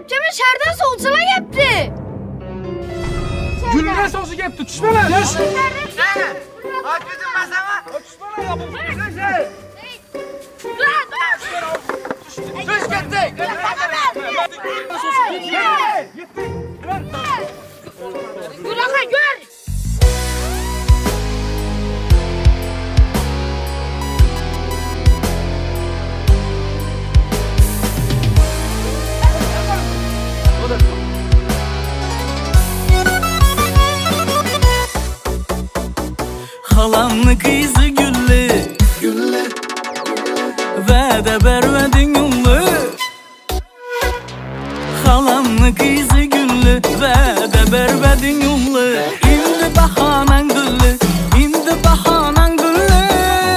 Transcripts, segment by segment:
Kepçeme şerden solçala yaptı. Gülüne sosu kepti. Düşme lan. Düş. Aç bizim masama. Düşme lan. Bu güzel şey. Düş gitti. Bırakın gör. Halamlı kızı güllü ve de bervedin yollu. Halamlı kızı güllü ve de bervedin yollu. İndi bahanan güllü, indi bahanan güllü.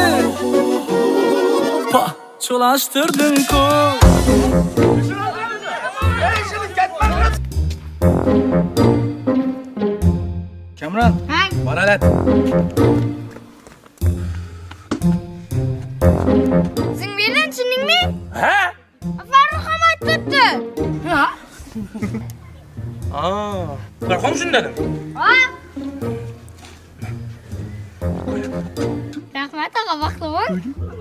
Pa çolaştırdın ko. Kamran. Bana lan. Sen birden çındın mı? He? Faruk Hamad tuttu. Ben komşun dedim. Ha? Rahmet ağa baktı bak.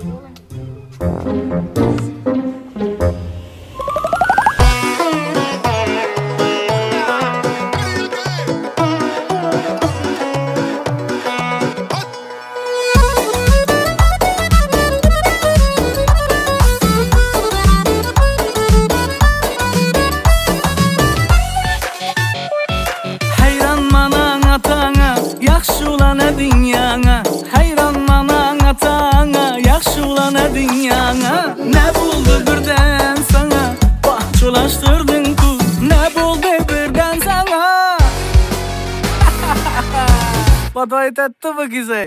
Dünyana hayran mana atana yaxşı ulana dünyana ne buldu birden sana bahçılaştırdın ku ne buldu birden sana Badayet etti bu güzel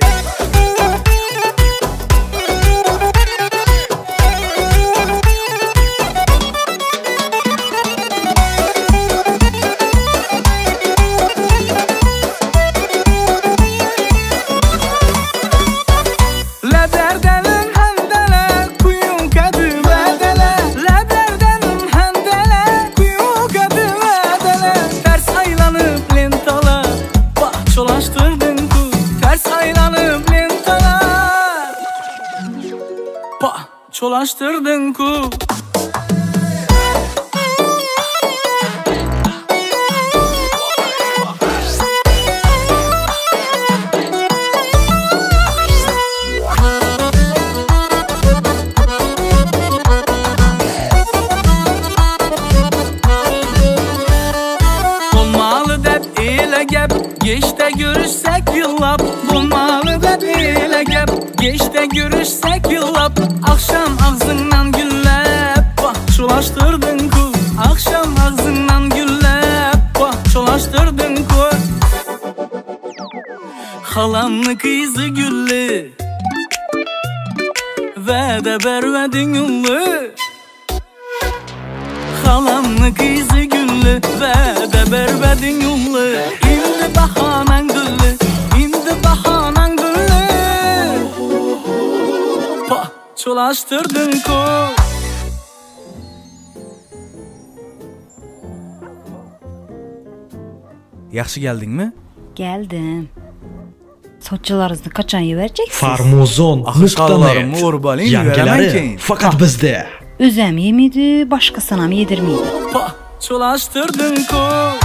Çolaştırdın ku Bulmalı dep ile gep Geçte görüşsek yıllap Bulmalı dep ile gep Geçte görüşsek yıllap Akşam ağzından güllep Çolaştırdın ku Akşam ağzından güllep Çolaştırdın ku Halamlı kızı güllü Ve de bervedin yollu Halamlı kızı güllü Ve de bervedin yollu İndi bahanan güllü İndi bahanan güllü Çolaştırdın ko Yaxşı geldinmi? Geldim. Soççularınızı kaçan yivereceksiniz? Farmozon.net Yangileri fakat bizde. Özem yemiydi, başkasına mı yedirmiydi? Çolaştırdın ko